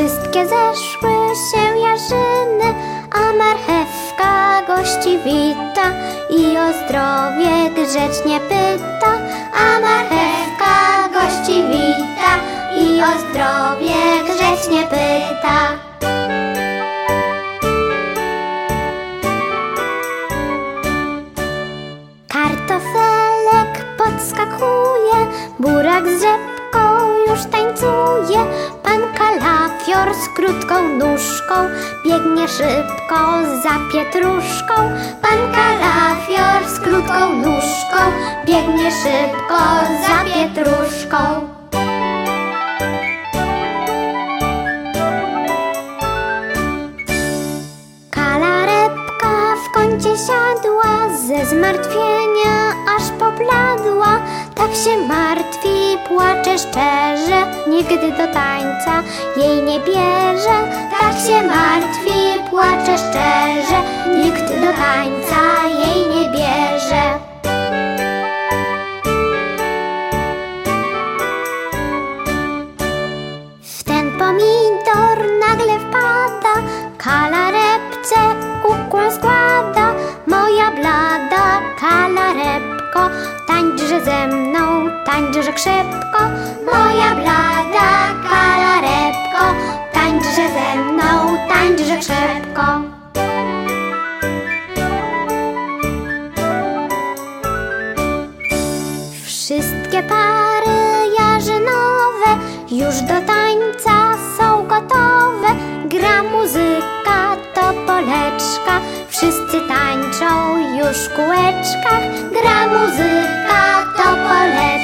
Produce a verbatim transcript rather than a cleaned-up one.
Wszystkie zeszły się jarzyny, a marchewka gości wita i o zdrowie grzecznie pyta. A marchewka gości wita i o zdrowie grzecznie pyta. Kartofelek podskakuje, burak z rzepką już tańcuje. Pan kalafior z krótką nóżką biegnie szybko za pietruszką. Pan kalafior z krótką nóżką biegnie szybko za pietruszką. Kalarepka w kącie siadła, ze zmartwienia aż pobladła. Tak się martwi, płacze szczerze, nigdy do tańca jej nie bierze. Tak się martwi, płacze szczerze, nikt do tańca jej nie bierze. W ten pomidor nagle wpada, kalarepce ukłon składa. Moja blada kalarepko, tańczże ze mną, tańczże krzepko. Moja blada kalarepko, tańczże ze mną, tańczże krzepko. Wszystkie pary jarzynowe już do tańca są gotowe. Gra muzyka, topoleczka, wszyscy tańczą już w kółeczkach. Gra muzyka, topoleczka,